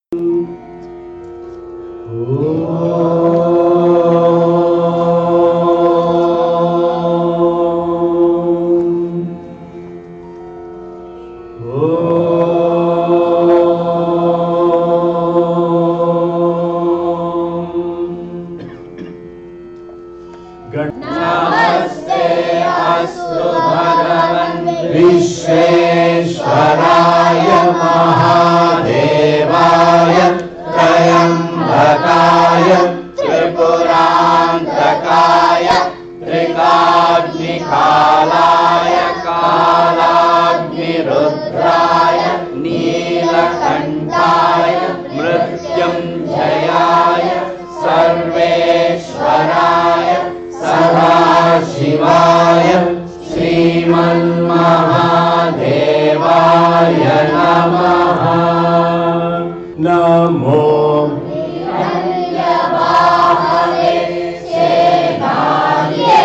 नमस्ते अस्तु भगवन् विश्वेश्वराय महादेवाय त्र्यम्बकाय त्रिपुरान्तकाय त्रिकाग्निकालाय कालाग्निरुद्राय नीलकण्ठाय मृत्युञ्जयाय सर्वेश्वराय सदाशिवाय श्रीमन्महादेवाय नमः। नमो हिरण्यवाहवे सेनान्ये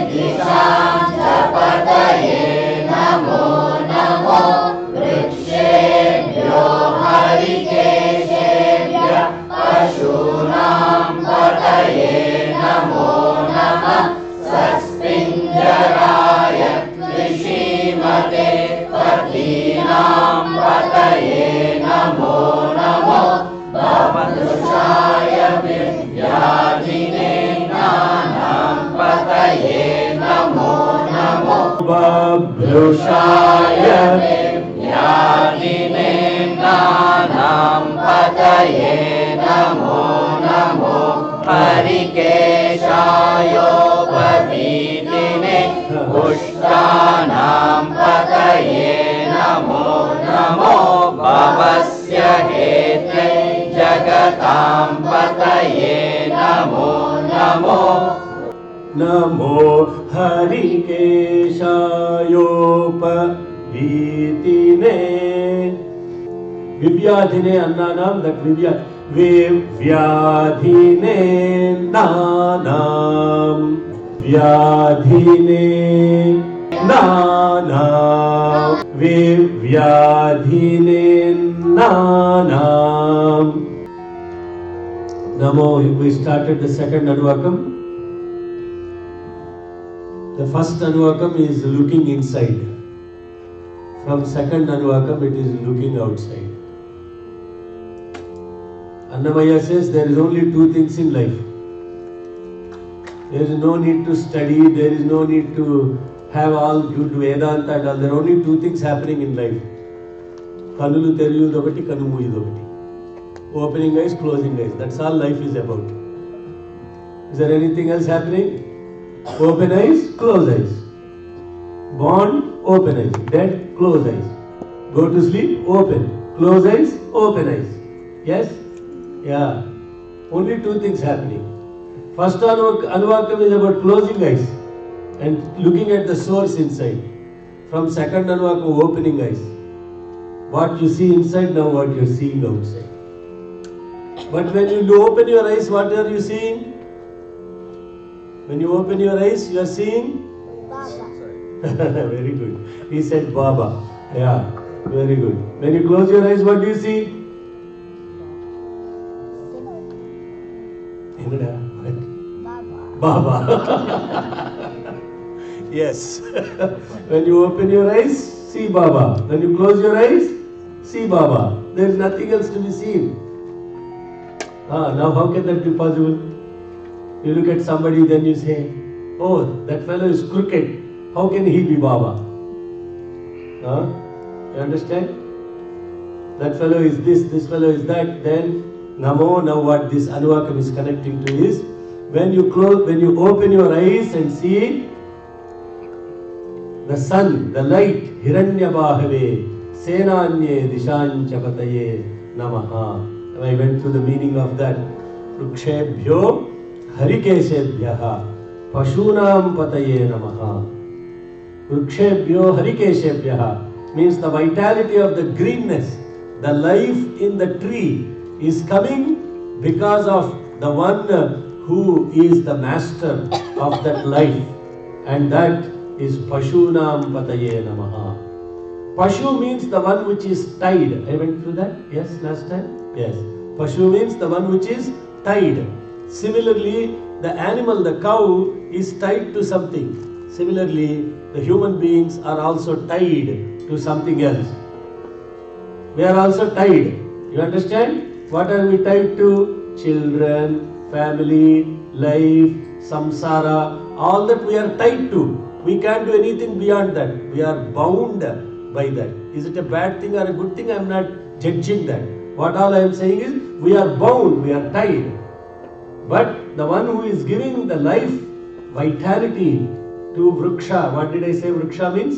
दिशाञ्चपतये नमो नमो वृक्षेभ्यो हरिकेशेभ्य पशूनां पतये नमो नमः। सस्पिञ्जराय कृषिमते पतीनां पतये नमो नमो। बभदृशाय विद्याधिनेनानां पतये नमो नमो। बभ्रुषाय विद्याधिनेनानां पतये नमो नमो। हरिकेशायोपवीतिने पुष्टानां पतये नमो नमो। भवस्य हेत्यै जगतां पतये नमो नमो। नमो हरिकेशायोपवीतिने विव्याधिने अन्नानां that विव्याधिने नानां व्याधिने नानां विव्याधिने नानां। Namo, we started the second Anuvakam. The first Anuvakam is looking inside. From second Anuvakam it is looking outside. Annamaya says there is only two things in life. There is no need to study, there is no need to have all due to Vedanta and all. There are only two things happening in life. Kanulu teriyudokati, kanu muyudokati. Opening eyes, closing eyes. That's all life is about. Is there anything else happening? Open eyes, close eyes. Born, open eyes. Dead, close eyes. Go to sleep, open. Close eyes, open eyes. Yes? Yeah. Only two things happening. First Anuvakam is about closing eyes and looking at the source inside. From second Anuvakam, opening eyes. What you see inside, now what you are seeing outside. But when you open your eyes, what are you seeing? When you open your eyes, you are seeing? Baba. Very good. He said Baba. Yeah, very good. When you close your eyes, what do you see? Baba. Yes. When you open your eyes, see Baba. When you close your eyes, see Baba. There is nothing else to be seen. Now how can that be possible? You look at somebody, then you say, oh, that fellow is crooked. How can he be Baba? You understand? That fellow is this fellow is that. Then Namo, now what this Anuvakam is connecting to is, when you open your eyes and see the sun, the light, Hiranyabahave, Senanye Dishanchapataye Namaha. I went through the meaning of that. Rukshebhyo Harikeshebhyaha Pashunam Pataye Namaha. Rukshebhyo Harikeshebhyaha means the vitality of the greenness, the life in the tree is coming because of the one who is the master of that life, and that is Pashunam Pataye Namaha. Pashu means the one which is tied. I went through that, yes, last time. Yes. Pashu means the one which is tied. Similarly, the animal, the cow, is tied to something. Similarly, the human beings are also tied to something else. We are also tied. You understand? What are we tied to? Children, family, life, samsara, all that we are tied to. We can't do anything beyond that. We are bound by that. Is it a bad thing or a good thing? I am not judging that. What all I am saying is, we are bound, we are tied. But the one who is giving the life, vitality to Vriksha, what did I say Vriksha means?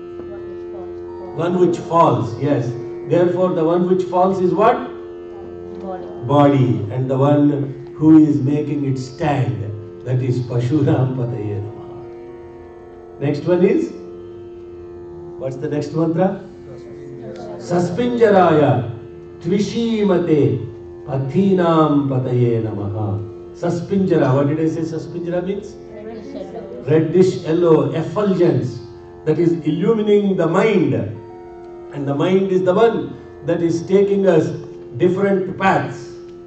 One which falls, yes. Therefore, the one which falls is what? Body. And the one who is making it stand, that is Pashuram Pataye Namaha. Next one is? What's the next mantra? Saspinjaraya Tvishimate Pathinam Pataye Namaha. Saspinjara, what did I say Saspinjara means? Reddish yellow, effulgence, that is illumining the mind. And the mind is the one that is taking us different paths.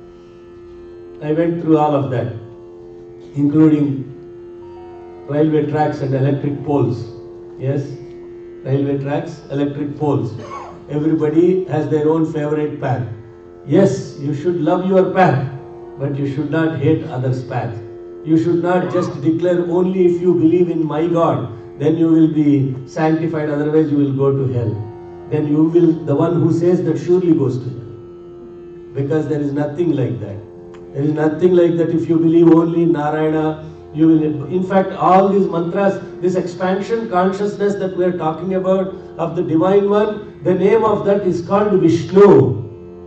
I went through all of that, including railway tracks and electric poles. Yes, railway tracks, electric poles. Everybody has their own favorite path. Yes, you should love your path, but you should not hate others' path. You should not just declare only if you believe in my God, then you will be sanctified, otherwise you will go to hell. Then you will, the one who says that surely goes to hell. Because there is nothing like that. There is nothing like that. If you believe only in Narayana, you will, in fact, all these mantras, this expansion consciousness that we are talking about of the Divine One, the name of that is called Vishnu.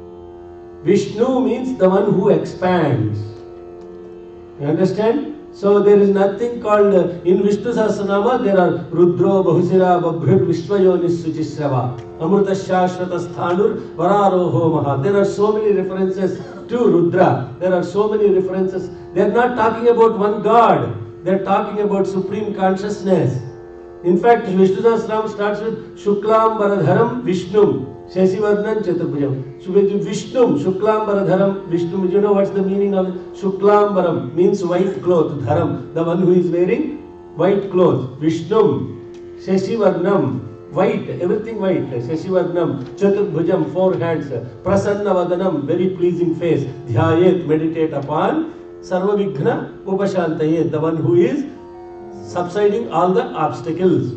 Vishnu means the one who expands. You understand? So there is nothing called, in Vishnu Sahasranama there are Rudro, Bahusira, Babhir, Vishwayonis, Suchisrava, Amrita Shashvata Sthanur, Vararoho Maha. There are so many references to Rudra. There are so many references. They are not talking about one God. They are talking about supreme consciousness. In fact, Vishnu Sahasranama starts with Shuklam Baradharam Vishnu. Shesivarnan Chaturbhujam. So with Vishnu, Shuklambaradharam, Vishnu, you know what's the meaning of Shuklambaram? Means white cloth, Dharam, the one who is wearing white clothes. Vishnu, Shesivarnam, white, everything white. Shesivarnam, Chaturbhujam, 4 hands. Prasannavadanam, very pleasing face. Dhyayet, meditate upon. Sarvavighna Upashantayet, the one who is subsiding all the obstacles.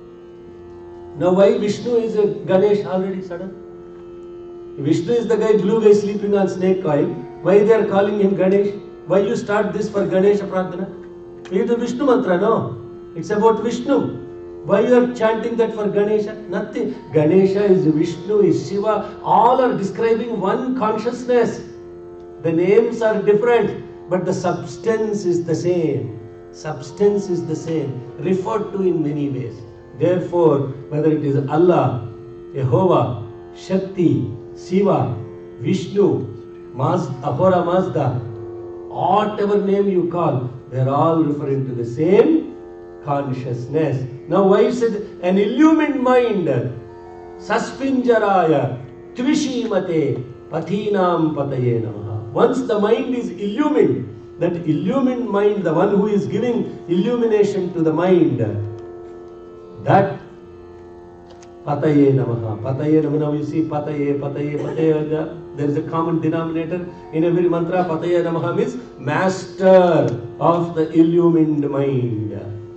Now why Vishnu is a Ganesh already sudden? Vishnu is the guy, blue guy sleeping on snake coil. Why they are calling him Ganesh? Why you start this for Ganesha Prarthana? It is a Vishnu mantra, no? It's about Vishnu. Why you are chanting that for Ganesha? Nothing. Ganesha is Vishnu, is Shiva. All are describing one consciousness. The names are different, but the substance is the same. Substance is the same, referred to in many ways. Therefore, whether it is Allah, Jehovah, Shakti, Shiva, Vishnu, Ahura Mazda, whatever name you call, they are all referring to the same consciousness. Now why is it an illumined mind? Saspinjaraya Tvishimate Pathinam Pataye Namaha. Once the mind is illumined, that illumined mind, the one who is giving illumination to the mind, that Pataye Namaha. Pataye Namaha. Now you see Pataye, Pataye, Pataye. There is a common denominator in every mantra. Pataye Namaha means master of the illumined mind.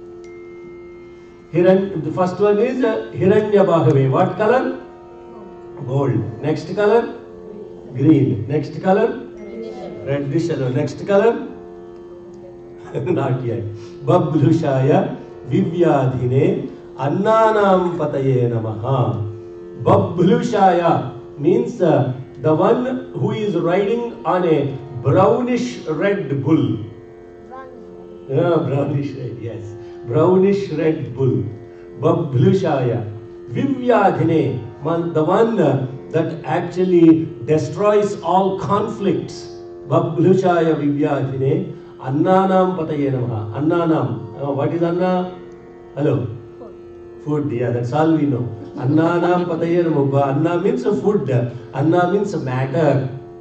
The first one is Hiranya Bahave. What color? Gold. Next color? Green. Next color? Reddish yellow. Next color? Not yet. Bablushaya Vivyadhine Annanam Pataye Namaha. Bablushaya means the one who is riding on a brownish red bull. Brownish red, yes. Brownish red bull. Bablushaya. Vivyadhine, the one that actually destroys all conflicts. Bablushaya Vivyadhine Annanam Pataye Namaha. Annanam. What is Anna? Hello? Food, yeah, that's all we know. Annanam Pataye Namaha. Anna means food. Anna means matter.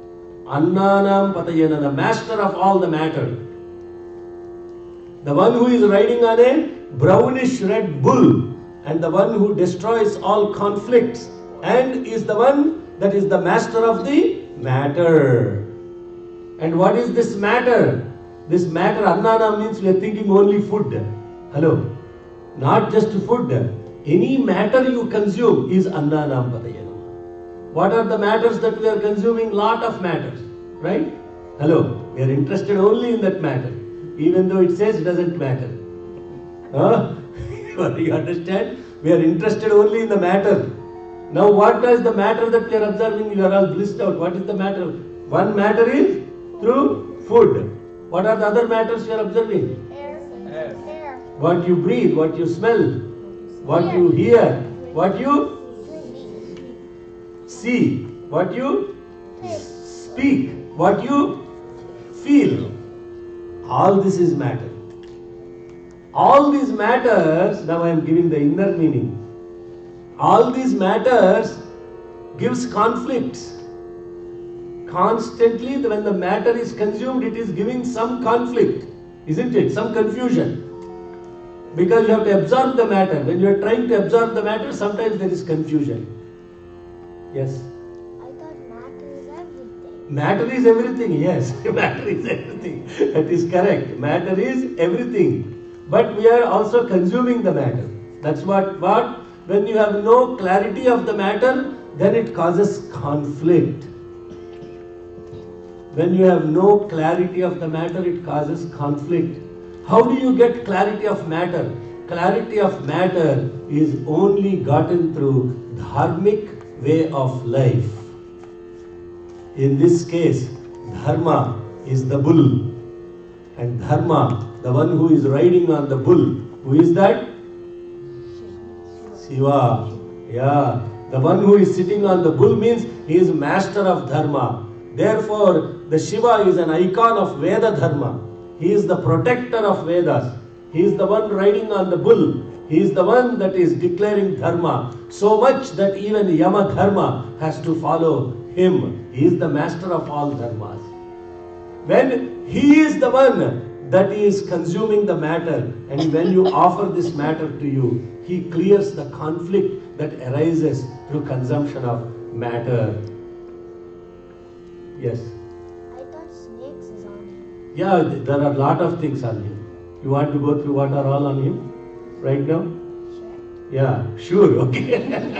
Annanam Patayena, the master of all the matter. The one who is riding on a brownish red bull, and the one who destroys all conflicts, and is the one that is the master of the matter. And what is this matter? This matter, Annana, means we are thinking only food. Hello? Not just food. Any matter you consume is Annanam Patayena. What are the matters that we are consuming? Lot of matters. Right? Hello? We are interested only in that matter. Even though it says it doesn't matter. Huh? You understand? We are interested only in the matter. Now what is the matter that we are observing? You are all blissed out. What is the matter? One matter is through food. What are the other matters you are observing? Air. What you breathe, what you smell, what you hear, what you see, what you speak, what you feel. All this is matter. All these matters, now I am giving the inner meaning. All these matters gives conflicts. Constantly, when the matter is consumed, it is giving some conflict, isn't it? Some confusion. Because you have to absorb the matter. When you are trying to absorb the matter, sometimes there is confusion. Yes? I thought matter is everything. Matter is everything, yes. Matter is everything. That is correct. Matter is everything. But we are also consuming the matter. That's what? When you have no clarity of the matter, then it causes conflict. When you have no clarity of the matter, it causes conflict. How do you get clarity of matter? Clarity of matter is only gotten through dharmic way of life. In this case, dharma is the bull. And dharma, the one who is riding on the bull, who is that? Shiva. Yeah. The one who is sitting on the bull means he is master of dharma. Therefore, the Shiva is an icon of Veda Dharma. He is the protector of Vedas. He is the one riding on the bull. He is the one that is declaring Dharma. So much that even Yama Dharma has to follow him. He is the master of all Dharmas. When he is the one that is consuming the matter, and when you offer this matter to you, he clears the conflict that arises through consumption of matter. Yes? I thought snakes is on him. Yeah, there are a lot of things on him. You want to go through what are all on him right now? Sure. Yeah, sure, okay.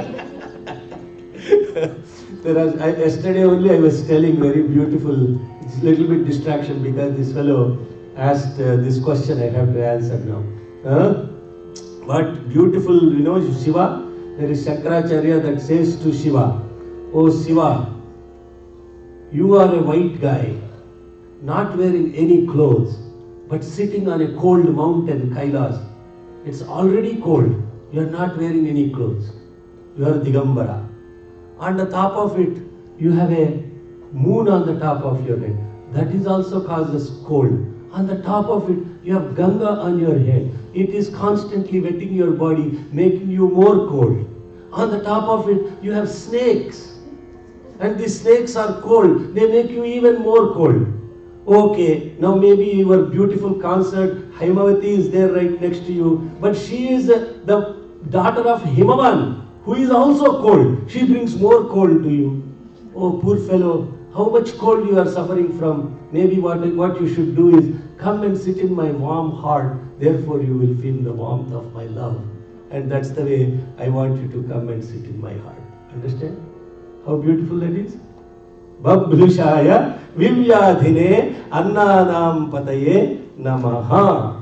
Yesterday only I was telling very beautiful, it's a little bit distraction because this fellow asked this question I have to answer now. But beautiful, Shiva, there is Shankaracharya that says to Shiva, "Oh Shiva, you are a white guy, not wearing any clothes, but sitting on a cold mountain, Kailas. It's already cold. You are not wearing any clothes. You are Digambara. On the top of it, you have a moon on the top of your head. That is also causes cold. On the top of it, you have Ganga on your head. It is constantly wetting your body, making you more cold. On the top of it, you have snakes. And these snakes are cold. They make you even more cold. Okay, now maybe your beautiful consort, Haimavati is there right next to you. But she is the daughter of Himavan, who is also cold. She brings more cold to you. Oh, poor fellow, how much cold you are suffering from. Maybe what you should do is come and sit in my warm heart. Therefore you will feel the warmth of my love. And that's the way I want you to come and sit in my heart. Understand? How beautiful that is? Babhrushaya Vivyadhine Annanam Pataye Namaha.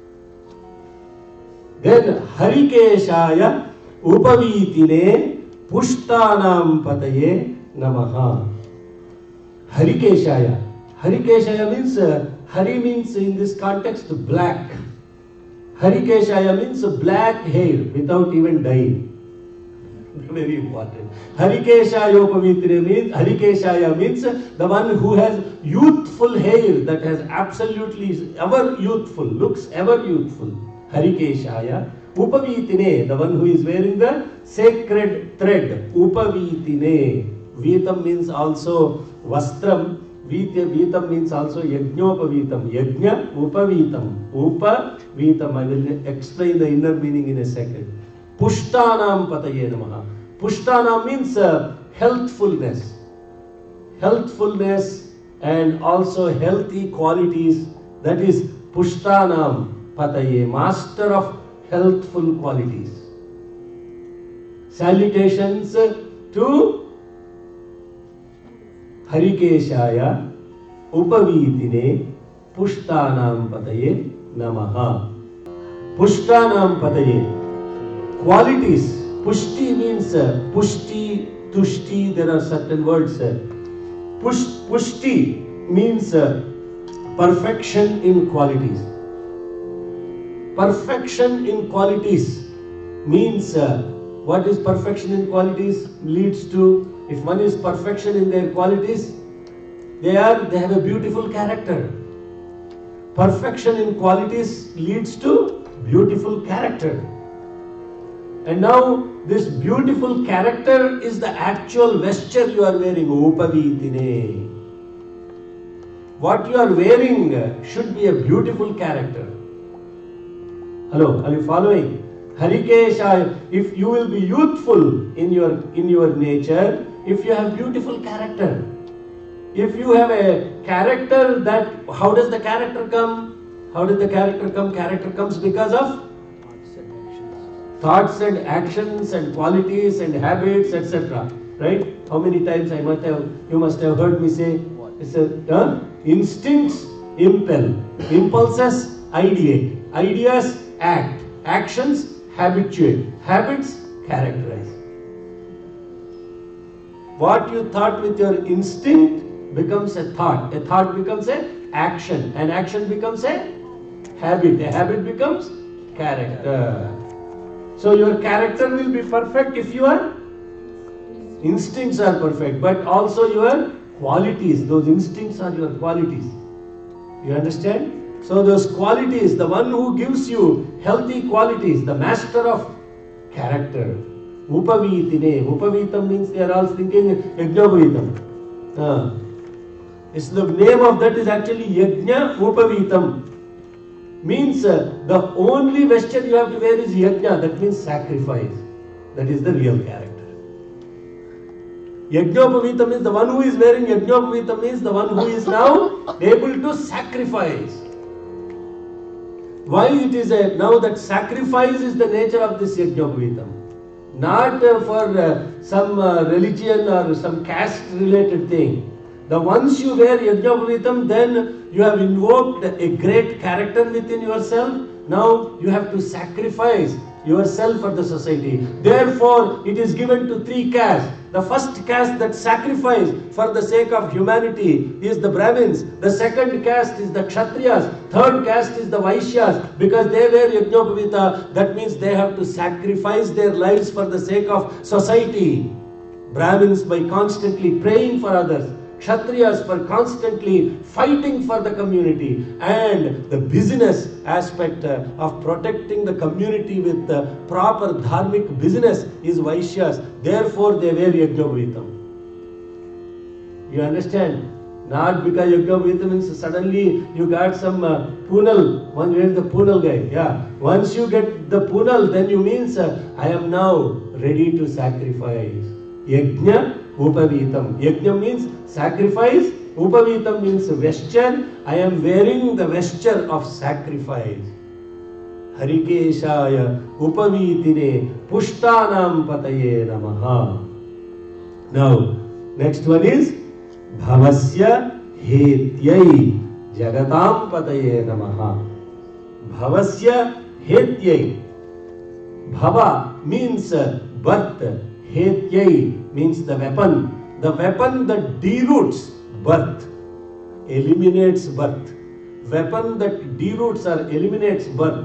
Then Harikeshaya Upavitine Pushtanam Pataye Namaha. Harikeshaya. Harikeshaya means, Hari means in this context black. Harikeshaya means black hair without even dyeing. Very important. Harikeshaya means the one who has youthful hair that has absolutely ever youthful, looks ever youthful. Harikeshaya. Upavitine, the one who is wearing the sacred thread. Upavitine. Vitam means also vastram, Vitam means also Yajnopavitam. Yajna Upavitam. Upavitam. I will explain the inner meaning in a second. Pushtanam Pataye Namaha. Pushtanam means healthfulness. Healthfulness and also healthy qualities. That is Pushtanam Pataye. Master of healthful qualities. Salutations to Harikeshaya Upavitine Pushtanam Pataye Namaha. Pushtanam Pataye. Qualities. Pushti means pushti, tushti, there are certain words. Pushti means perfection in qualities. Perfection in qualities means what is perfection in qualities leads to, if one is perfection in their qualities, they have a beautiful character. Perfection in qualities leads to beautiful character. And now this beautiful character is the actual vesture you are wearing. Upavitine. What you are wearing should be a beautiful character. Hello, are you following? Harikesha, if you will be youthful in your nature, if you have beautiful character, if you have a character that, how does the character come? How did the character come? Character comes because of thoughts and actions and qualities and habits, etc. Right? How many times you must have heard me say, instincts impel, impulses ideate, ideas act, actions habituate, habits characterize. What you thought with your instinct becomes a thought becomes an action becomes a habit becomes character. So your character will be perfect if your instincts are perfect, but also your qualities, those instincts are your qualities. You understand? So those qualities, the one who gives you healthy qualities, the master of character. Upavitine. Upavitam means they are all thinking Yajnapavitam. It's the name of that is actually Yajna Upavitam. Means the only vesture you have to wear is Yajna. That means sacrifice. That is the real character. Yajnopavitam is the one who is wearing Yajnopavitam is the one who is now able to sacrifice. Why it is now that sacrifice is the nature of this Yajnopavitam. Not for some religion or some caste related thing. The once you wear Yajnopavitam, then you have invoked a great character within yourself. Now you have to sacrifice yourself for the society. Therefore, it is given to three castes. The first caste that sacrifice for the sake of humanity is the Brahmins. The second caste is the Kshatriyas. Third caste is the Vaishyas. Because they wear Yajnopavita, that means they have to sacrifice their lives for the sake of society. Brahmins by constantly praying for others. Kshatriyas for constantly fighting for the community, and the business aspect of protecting the community with the proper dharmic business is Vaishyas. Therefore they wear Yajnopavitam. You understand? Not because Yajnopavitam means suddenly you got some punal, one wears the punal guy. Yeah. Once you get the punal, then you means I am now ready to sacrifice. Yajna Upavitam. Yajna means sacrifice. Upavitam means vesture. I am wearing the vesture of sacrifice. Harikeshaya Upavitine Pushtanam Pataye Namaha. Now, next one is Bhavasya Hetyai Jagatam Pataye Namaha. Bhavasya Hetyai. Bhava means birth. Hetyai means the weapon that deroots birth, eliminates birth. Weapon that deroots or eliminates birth.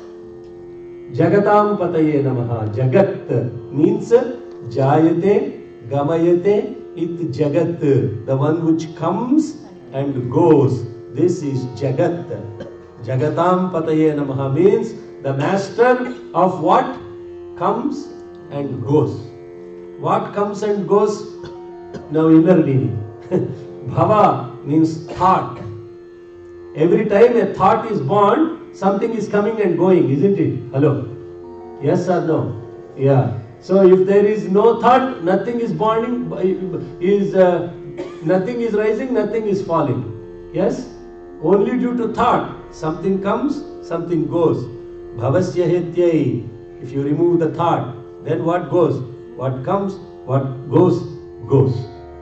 Jagatam Pataye Namaha. Jagat means Jayate, Gamayate, it Jagat. The one which comes and goes. This is Jagat. Jagatam Pataye Namaha means the master of what comes and goes. What comes and goes? Now inner meaning. Bhava means thought. Every time a thought is born, something is coming and going, isn't it? Hello? Yes or no? Yeah. So if there is no thought, nothing is burning, nothing is rising, nothing is falling. Yes? Only due to thought, something comes, something goes. Bhavasya hetyai. If you remove the thought, then what goes? What comes, what goes, goes.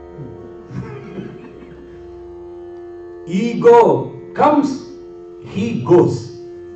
Ego comes, he goes.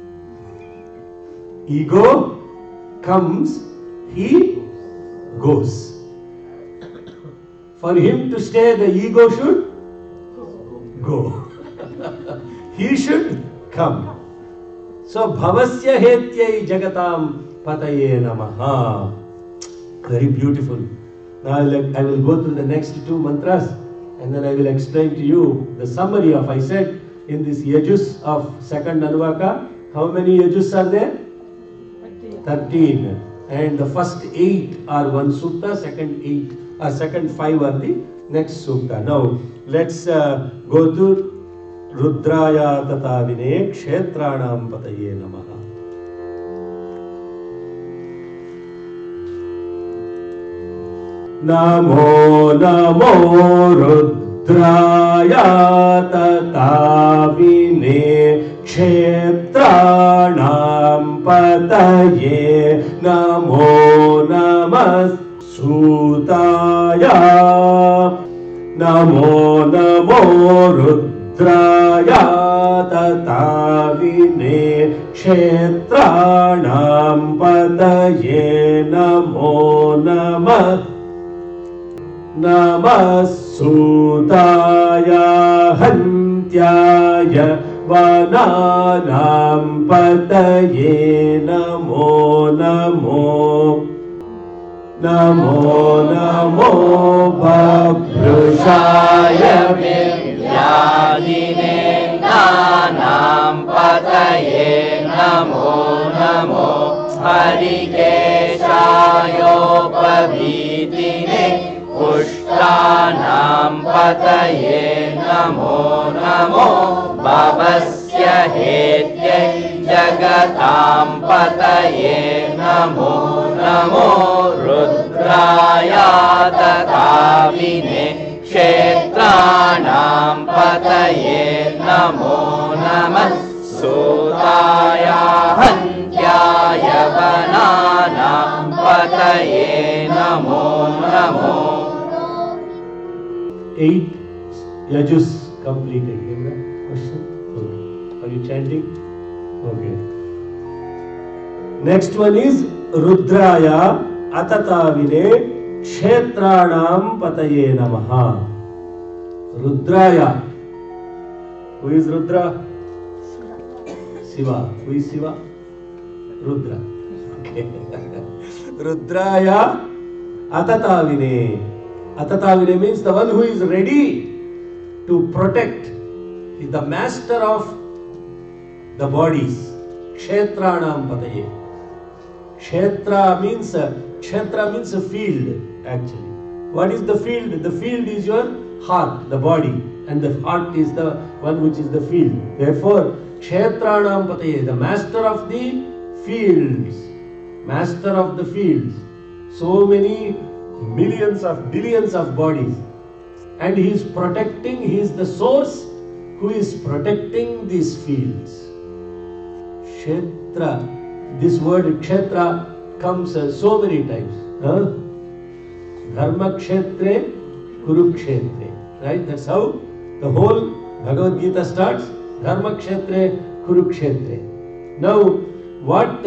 Ego comes, he goes. For him to stay, the ego should go. He should come. So, bhavasya hetyai jagatam pataye namaha. Very beautiful. Now I will go through the next two mantras and then I will explain to you the summary of, I said, in this yajus of second Anuvaka, how many yajus are there? 13. And the first 8 are one sutta, second 5 are the next sutta. Now let's go to Rudraya Tatavine Kshetranam Pataye Namaha. Namo Namo Rudraya Tatavine Kshetranam Pataye Namo Namah Sutaya Namo Namo Rudraya Tatavine Kshetranam Pataye Namo Namah Namasudaya Hantyaya Vananam Pataye Namo Namo Namo Namo Bhabrushaya Vidyadine Nanam Pataye Namo Namo Harikeshayopavidine Pushtanam Pataye Namo Namo Bhavasya Hetyai Jagatam Pataye Namo Namo Rudraya Tatavine Kshetranam Pataye Namo Namah Sutaya Hantyaya Vananam Pataye Namo Namo. 8 yajus completed. Any question? Okay. Are you chanting? Okay. Next one is Rudraya Atatavine Kshetranam Pataye Namaha. Rudraya. Who is Rudra? Shiva. Who is Shiva? Rudra. Okay. Rudraya Atatavine. Atatavine means the one who is ready to protect. He is the master of the bodies. Kshetranam Pataye. Kshetra means a field actually. What is the field? The field is your heart, the body, and the heart is the one which is the field. Therefore, Kshetranam Pataye, the master of the fields. Master of the fields. So many millions of billions of bodies, and he is protecting, he is the source who is protecting these fields. Kshetra, this word Kshetra comes so many times. Dharma Kshetre, Kurukshetre. Right? That's how the whole Bhagavad Gita starts. Dharma Kshetre, Kurukshetre. Now, what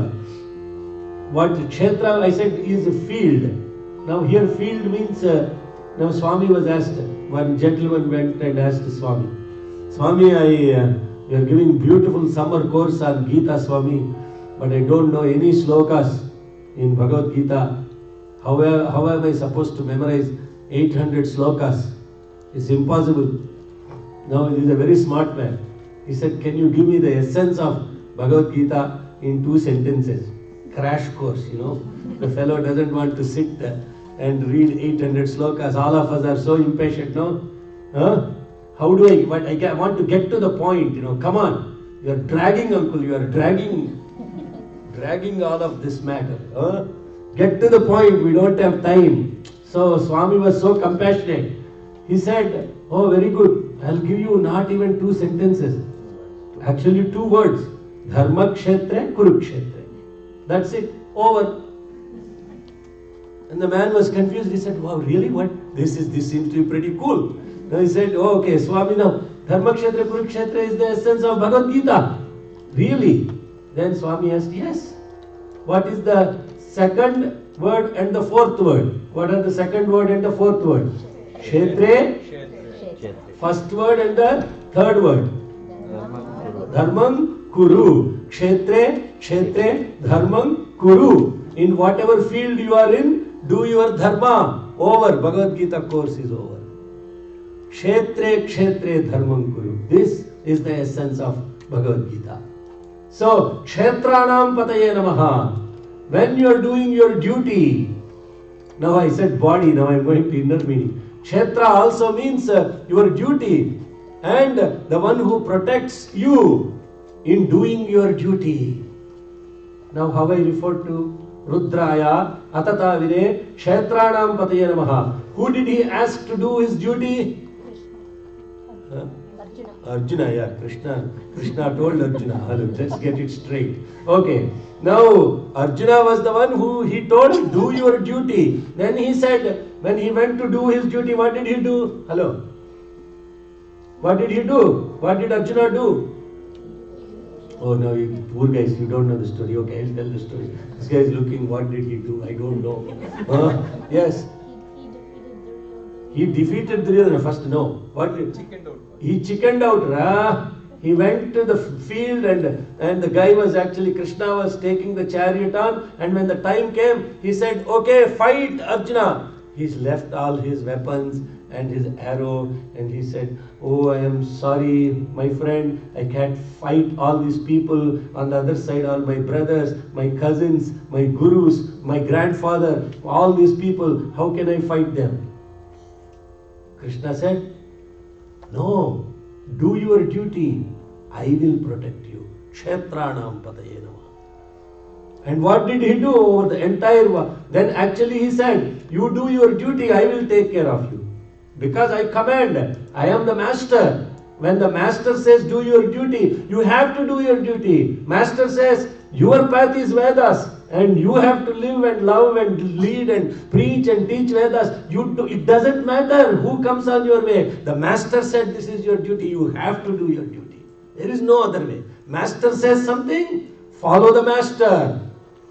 Kshetra, I said, is a field. Now here field means, now Swami was asked, one gentleman went and asked Swami, Swami, we are giving beautiful summer course on Gita, Swami, but I don't know any slokas in Bhagavad Gita. How am I supposed to memorize 800 slokas? It's impossible. Now he is a very smart man. He said, can you give me the essence of Bhagavad Gita in 2 sentences? Crash course, you know. The fellow doesn't want to sit and read 800 slokas. All of us are so impatient, no? Huh? How do I? But I want to get to the point. Come on. You are dragging, uncle. You are dragging all of this matter. Huh? Get to the point. We don't have time. So Swami was so compassionate. He said, "Oh, very good. I'll give you not even 2 sentences. Actually, 2 words. Dharma kshetre, kurukshetre. That's it. Over." And the man was confused. He said, "Wow, really? What? This seems to be pretty cool." Now he said, "Oh, okay, Swami, now Dharma kshetra, kurukshetra is the essence of Bhagavad Gita." Really? Then Swami asked, "Yes." What is the second word and the fourth word? What are the second word and the fourth word? Kshetre. First word and the third word. Dharmam kuru. Kshetre, dharmam kuru. In whatever field you are in, do your dharma. Over. Bhagavad Gita course is over. Kshetre dharmam kuru. This is the essence of Bhagavad Gita. So, kshetranam pataye namaha. When you are doing your duty, now I said body, now I am going to inner meaning. Kshetra also means your duty and the one who protects you in doing your duty. Now how I refer to Rudraya, Atatavine, Kshetranam Pataye Namaha. Who did he ask to do his duty? Arjuna, yeah, Krishna told Arjuna. Let's get it straight. Okay, now Arjuna was the one who he told, do your duty. Then he said, when he went to do his duty, what did he do? Hello? What did he do? What did Arjuna do? Oh no, you poor guys, you don't know the story. Okay, I'll tell the story. This guy is looking, what did he do? I don't know. Yes. He defeated Duryodhana first. No. What did he chickened out? He went to the field and the guy was actually, Krishna was taking the chariot on, and when the time came, he said, okay, fight Arjuna. He's left all his weapons and his arrow, and he said, oh, I am sorry, my friend, I can't fight all these people on the other side, all my brothers, my cousins, my gurus, my grandfather, all these people, how can I fight them? Krishna said, no, do your duty, I will protect you. Kshetranam pataye namaha. And what did he do over the entire war? Then actually he said, you do your duty, I will take care of you. Because I command, I am the master. When the master says do your duty, you have to do your duty. Master says, your path is Vedas, and you have to live and love and lead and preach and teach Vedas. It doesn't matter who comes on your way. The master said this is your duty, you have to do your duty. There is no other way. Master says something, follow the master.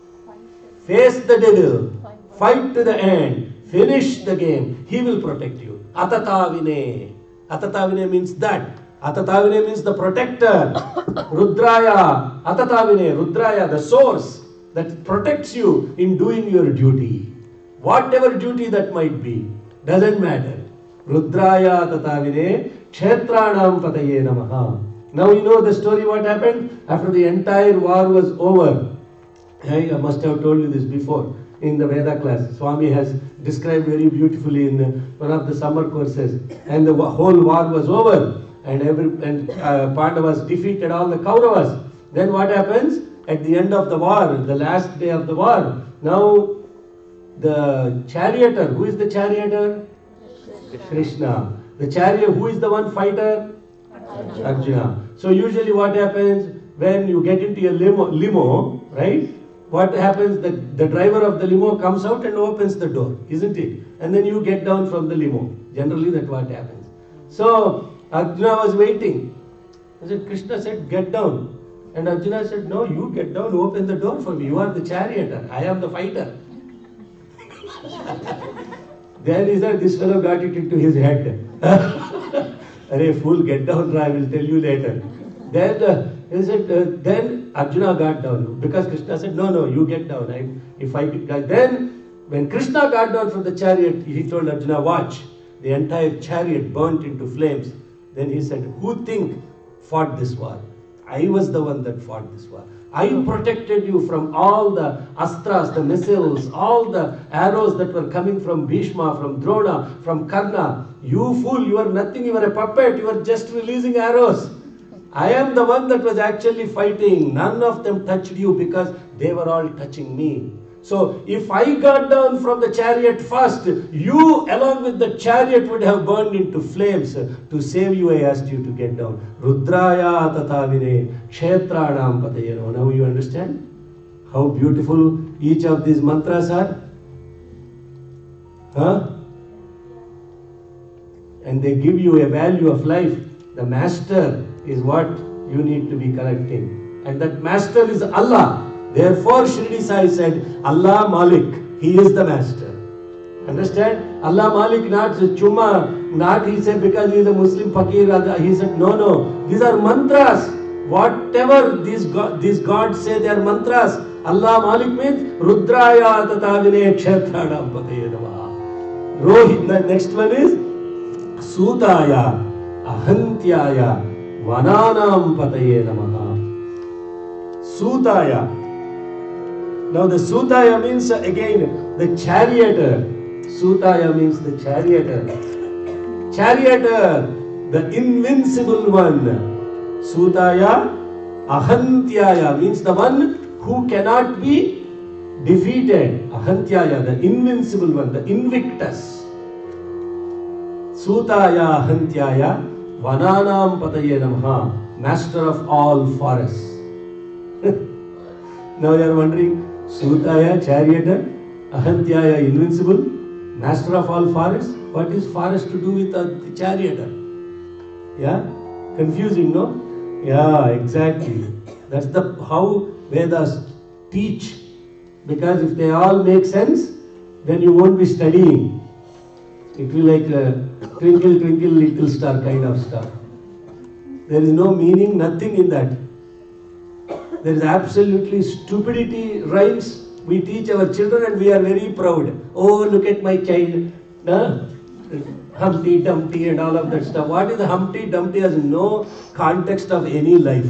Face the devil. Fight to the end. Finish the game. He will protect you. Atatavine. Atatavine means that. Atatavine means the protector. Rudraya. Atatavine. Rudraya, the source that protects you in doing your duty. Whatever duty that might be. Doesn't matter. Rudraya Atatavine. Kshetranam pataye namaha. Now you know the story what happened? After the entire war was over. I must have told you this before in the Veda class. Swami has described very beautifully in one of the summer courses. And the whole war was over, and Pandavas defeated all the Kauravas. Then what happens? At the end of the war, the last day of the war, now the charioteer, who is the charioteer? Krishna. The chariot, who is the one fighter? Arjuna. So usually what happens when you get into a limo, right? What happens? The driver of the limo comes out and opens the door, isn't it? And then you get down from the limo. Generally that's what happens. So Arjuna was waiting. Krishna said, get down. And Arjuna said, no, you get down, open the door for me. You are the charioteer. I am the fighter. Then he said, this fellow got it into his head. Arey fool, get down, I will tell you later. Then he said, then Arjuna got down. Because Krishna said, no, you get down. Then when Krishna got down from the chariot, he told Arjuna, watch. The entire chariot burnt into flames. Then he said, who fought this war? I was the one that fought this war. I protected you from all the astras, the missiles, all the arrows that were coming from Bhishma, from Drona, from Karna. You fool, you are nothing, you are a puppet, you are just releasing arrows. I am the one that was actually fighting. None of them touched you because they were all touching me. So if I got down from the chariot first, you along with the chariot would have burned into flames. To save you, I asked you to get down. Rudraya tatavine kshetranam pataye. Now you understand how beautiful each of these mantras are? Huh? And they give you a value of life. The master is what you need to be collecting. And that master is Allah. Therefore, Shirdi Sai said, Allah Malik, He is the master. Understand? Allah Malik, not Chuma, not he said because he is a Muslim fakir. He said, no. These are mantras. Whatever these gods say, they are mantras. Allah Malik means Rudraya tatavine kshetranam pataye namaha. Rohit, the next one is Sutaya ahantyaya vananam pataye namaha. Sutaya. Now the Sutaya means again the charioteer. Sutaya means the charioteer. Charioteer, the invincible one. Sutaya ahantyaya means the one who cannot be defeated. Ahantyaya, the invincible one, the invictus. Sutaya ahantyaya vananam pataye namaha, master of all forests. Now you are wondering, Sutaya, charioteer, ahantyaya, invincible, master of all forests. What is forest to do with the charioteer? Yeah? Confusing, no? Yeah, exactly. That's how Vedas teach. Because if they all make sense, then you won't be studying. It will like a twinkle, twinkle, little star kind of stuff. There is no meaning, nothing in that. There is absolutely stupidity rhymes. We teach our children and we are very proud. Oh, look at my child. Humpty, Dumpty and all of that stuff. What is Humpty? Dumpty has no context of any life.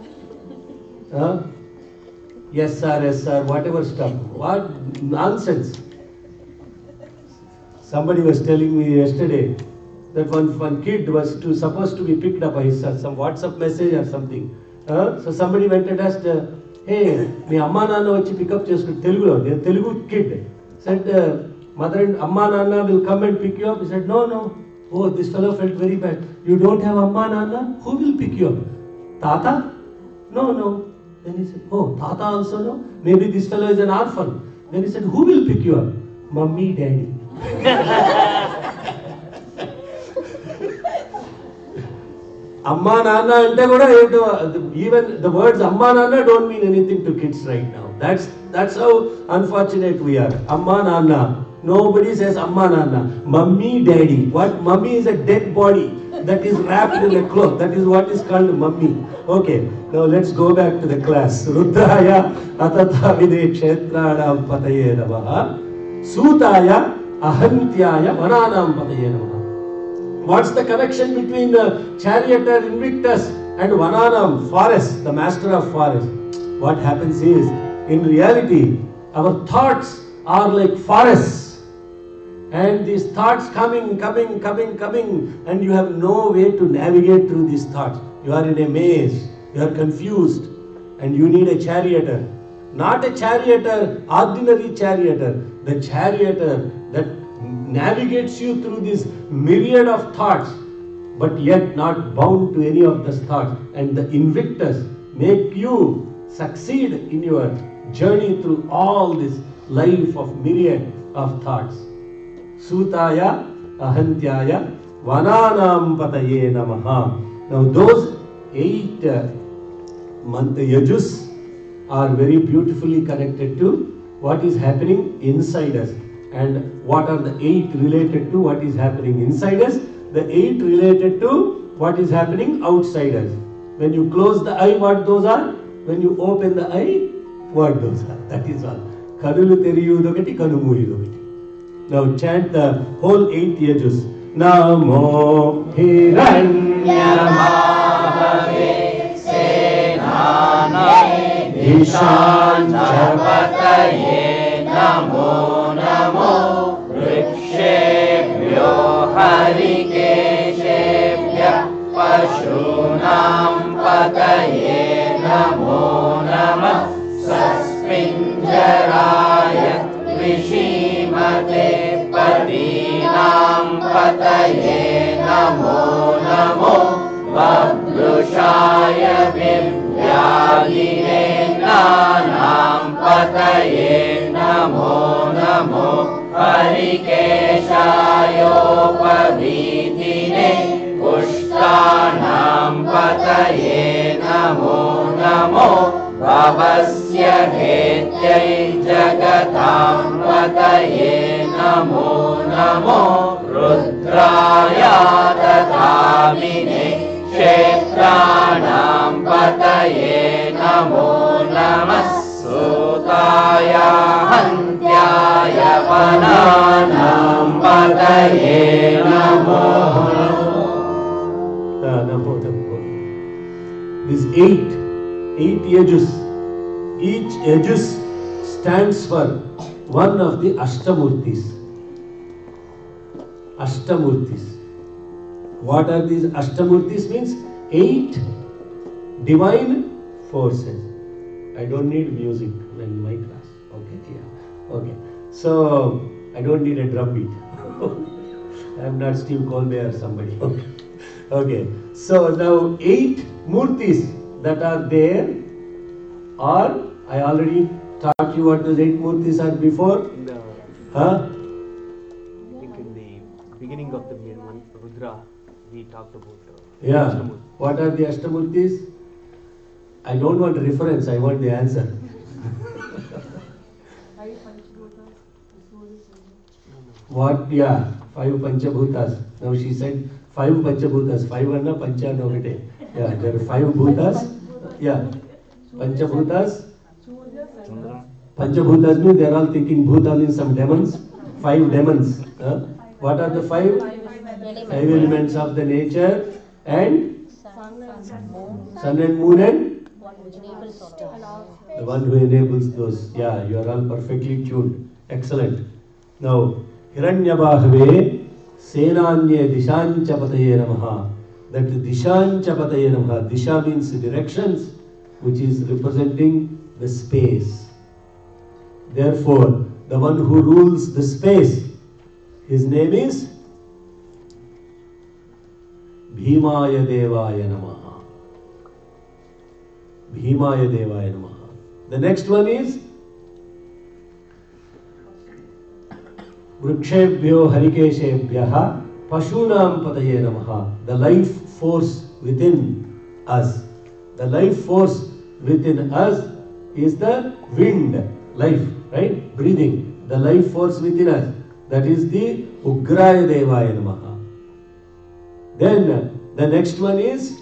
Yes sir, whatever stuff. What nonsense. Somebody was telling me yesterday that one kid was supposed to be picked up by his some WhatsApp message or something. So somebody went and asked, hey, my Amma Nana vachi pick up chesuku Telugu. They are Telugu kid. Said, mother and Amma Nana will come and pick you up. He said, no. Oh, this fellow felt very bad. You don't have Amma Nana? Who will pick you up? Tata? No. Then he said, oh, Tata also no? Maybe this fellow is an orphan. Then he said, who will pick you up? Mummy, Daddy. Amma Nana ante kuda even the words Amma Nana don't mean anything to kids right now. That's how unfortunate we are. Amma Nana. Nobody says Amma Nana. Mummy, Daddy. What? Mummy is a dead body that is wrapped in a cloth. That is what is called mummy. Okay, now let's go back to the class. Rudraya atatavide kshetranam pataye namaha. Sutaya ahantyaya vananam pataye namaha. What's the connection between the charioteer Invictus and Vananam, forest, the master of forest? What happens is, in reality, our thoughts are like forests. And these thoughts coming, and you have no way to navigate through these thoughts. You are in a maze, you are confused, and you need a charioteer. Not a charioteer, ordinary charioteer, the charioteer that navigates you through this myriad of thoughts, but yet not bound to any of those thoughts. And the Invictus make you succeed in your journey through all this life of myriad of thoughts. Sutaya ahantyaya vananam pataye namaha. Now those 8 yajus are very beautifully connected to what is happening inside us. And what are the 8 related to what is happening inside us? The 8 related to what is happening outside us. When you close the eye, what those are? When you open the eye, what those are? That is all. Kanulu teriyudokati, kanu muyudokati. Now chant the whole 8 yajus. Namo Hiranya Mahave वृषाञ्चपतये Namo Namo वृक्षेभ्यो हरिकेशेभ्यः पशूनां पतये नमो नमः सस्मिञ्जराय कृषिमते पदीनां पतये नमो नमो बभ्रुषाय विव्याधिने नानां पतये नमो नमो हरिकेशायोपवीतिने पुष्टानां पतये नमो नमो भवस्य भेत्यै जगतां पतये नमो नमो रुद्राय दधामिने क्षेत्राणां पतये नमो नमः सूताय हन्त्याय वनानां पतये Namo Namo Namo. These eight edges, each edges stands for one of the Ashtamurtis. Ashtamurtis. What are these Ashtamurtis? Means 8 divine forces. I don't need music in my class. Okay, yeah. Okay. So I don't need a drum beat. I am not Steve Colbert or somebody. Okay. Okay. So now 8 murtis that are there, or I already taught you what those 8 murtis are before. Huh? In the beginning of the month, Rudra, we talked about. Yeah. What are the Ashtamurtis? I don't want reference, I want the answer. What? Yeah, 5 Panchabhutas. Now she said 5 Panchabhutas. 5 anna Pancha no gate. Yeah, there are 5 Bhutas. Yeah, Panchabhutas. Panchabhutas means they are all thinking Bhuta means some demons. 5 demons. What are the 5? 5 elements of the nature and sun and moon and the one who enables those. Yeah, you are all perfectly tuned. Excellent. Now, Hiranyabahave Senanye Dishanchapataye Namaha. That Dishanchapataye Namaha. Disha means directions, which is representing the space. Therefore, the one who rules the space, his name is Bhimaya Devaya Namaha. Bhimaya Devaya Namaha. The next one is Vrukshebhyo Harikeshebhyaha Pashunam Pataye Namaha. The life force within us. The life force within us is the wind, life, right? Breathing. The life force within us. That is the Ugraya Devaya Namaha. Then the next one is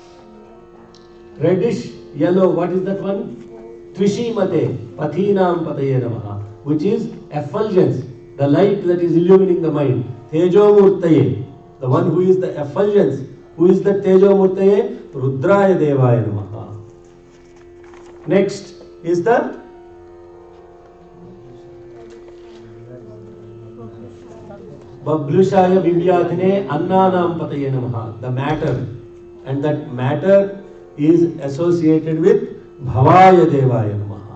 reddish yellow. What is that one? Tvishimate Pathinam Pataye Namaha, which is effulgence, the light that is illumining the mind. Tejomurtaye, the one who is the effulgence. Who is the Tejomurtaye? Rudraya Devaya Namaha. Next is the Bablushaya Vivyadhine Annanam Pataye Namaha, the matter. And that matter is associated with Bhavaya Devaya Namaha.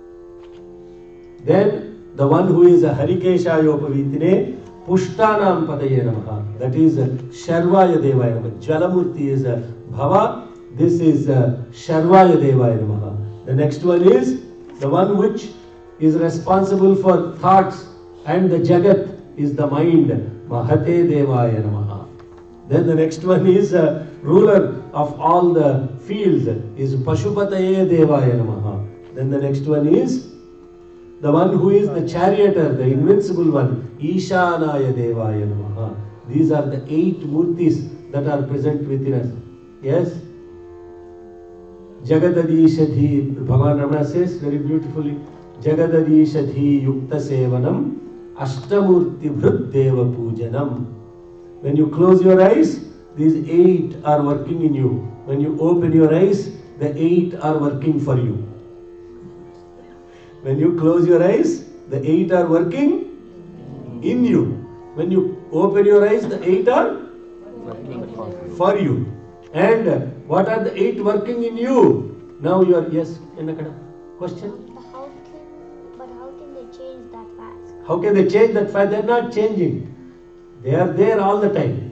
Then the one who is a Harikeshayopavitine Pushtanam Pataye Namaha, that is Sharvaya Devaya Namaha. Jalamurti is a Bhava, this is Sharvaya Devaya Namaha. The next one is the one which is responsible for thoughts and the Jagat is the mind, Mahate Devaya Namaha. Then the next one is ruler of all the fields is Pashupataye Devaya Namaha. Then the next one is the one who is the charioteer, the invincible one, Ishanaya Devaya Namaha. These are the 8 murtis that are present within us. Yes? Jagadadishadhi, Bhagavan Ramana says very beautifully, Jagadadishadhi Yukta Sevanam Ashtamurti Bhrut Deva Pujanam. When you close your eyes, these 8 are working in you. When you open your eyes, the 8 are working for you. When you close your eyes, the 8 are working in you. When you open your eyes, the 8 are for you. And what are the 8 working in you? Now you are, yes, question? How can they change that fast? How can they change that fast? They are not changing. They are there all the time.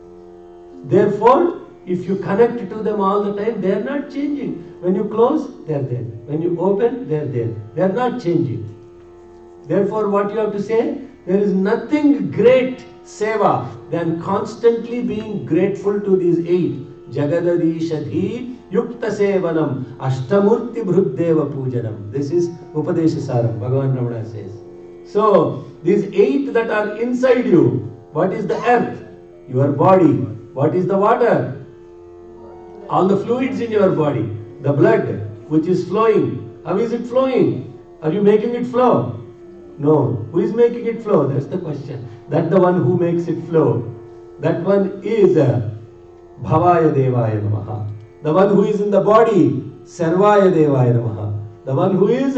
Therefore, if you connect to them all the time, they are not changing. When you close, they are there. When you open, they are there. They are not changing. Therefore, what you have to say? There is nothing great seva than constantly being grateful to these 8. Jagadadishadhi yukta sevanam ashtamurti bhruddeva pujanam. This is Upadesha Saram, Bhagavan Ramana says. So, these 8 that are inside you, what is the earth? Your body. What is the water? All the fluids in your body. The blood which is flowing. How is it flowing? Are you making it flow? No. Who is making it flow? That's the question. That's the one who makes it flow. That one is Bhavaya Devaya Namaha. The one who is in the body, Sarvaya Devaya Namaha. The one who is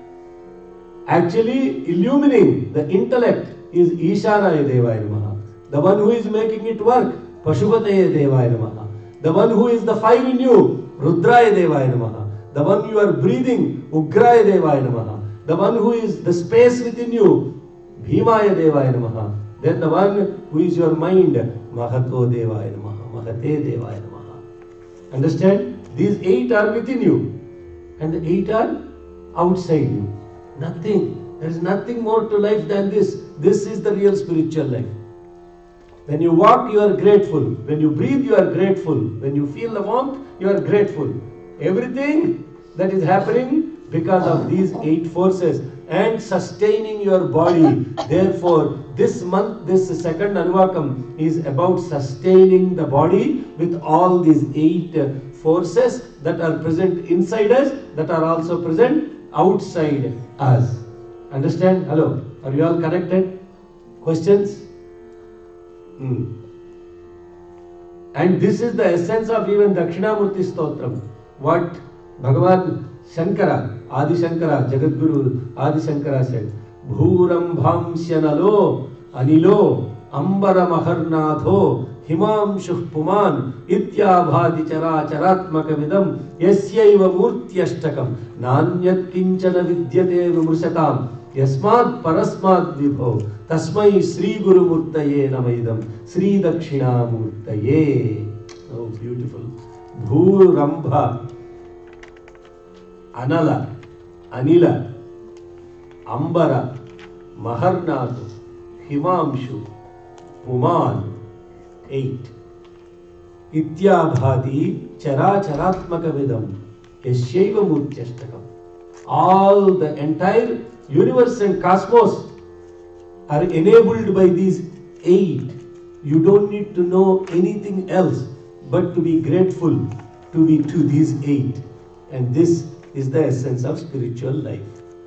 actually illumining the intellect is Isharaya Devaya Namaha. The one who is making it work, Pashupataya Devaya Namaha. The one who is the fire in you, Rudraya Devaya Namaha. The one you are breathing, Ugraya Devaya Namaha. The one who is the space within you, Bhimaya Devaya Namaha. Then the one who is your mind, Mahato Devaya Namaha, Mahate Devaya Namaha. Understand? These 8 are within you and the 8 are outside you. Nothing. There is nothing more to life than this. This is the real spiritual life. When you walk, you are grateful. When you breathe, you are grateful. When you feel the warmth, you are grateful. Everything that is happening because of these 8 forces and sustaining your body. Therefore, this month, this second Anuvakam is about sustaining the body with all these 8 forces that are present inside us, that are also present outside us. Understand? Hello? Are you all connected? Questions? And this is the essence of even Dakshinamurti Stotram. What Bhagavan Shankara, Adi Shankara, Jagadguru Adi Shankara said, Bhuram Bhamsyanalo Anilo Ambara Maharnatho Himamshuh Puman Ityabhadi Chara Charatmaka Vidam Yasyaiva Murtyashtakam Nanyat Kinchana Vidyate Vimursatam Yasmad Parasmad Vibho Tasmai Sri Guru Murtaye Namaidam Sri Dakshina Murtaye. Oh, beautiful. Bhurambha Anala Anila Ambara Maharnathu Himamshu Puman 8 Ityabhati Chara Charatmaka Vidam Yasyaiva Murtyashtakam. All the entire universe and cosmos are enabled by these 8. You don't need to know anything else but to be grateful to these 8. And this is the essence of spiritual life.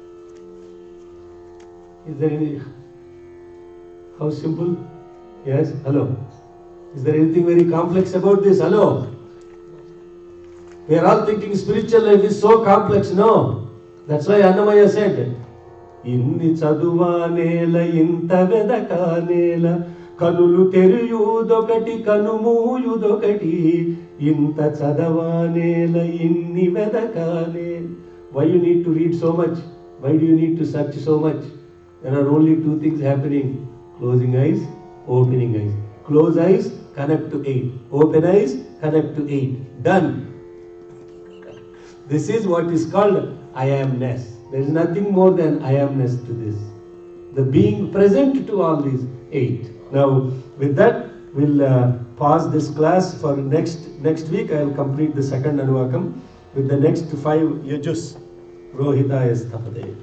Is there any? How simple? Yes? Hello? Is there anything very complex about this? Hello? We are all thinking spiritual life is so complex. No. That's why Annamaya said, Inni chaduvanela inta vedakanela kanulu teriyudokati kanumuyudokati inta chadavanela inni vedakanela. Why you need to read so much? Why do you need to search so much? There are only 2 things happening. Closing eyes, opening eyes. Close eyes, connect to 8. Open eyes, connect to 8. Done. This is what is called I amness. There is nothing more than I amness to this. The being present to all these 8. Now, with that, we'll pause this class for next week. I will complete the second Anuvakam with the next 5 yajus. Rohitaya Stapade.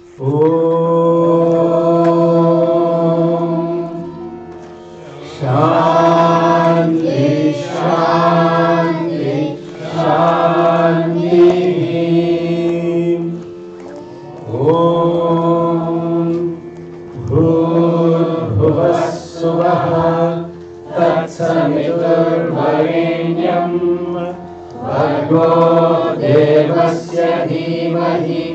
Om Shanti Shanti Shanti. Om Bhurvassuvaha Tatsaviturvarenyam Bhargo Devasya Dhimahi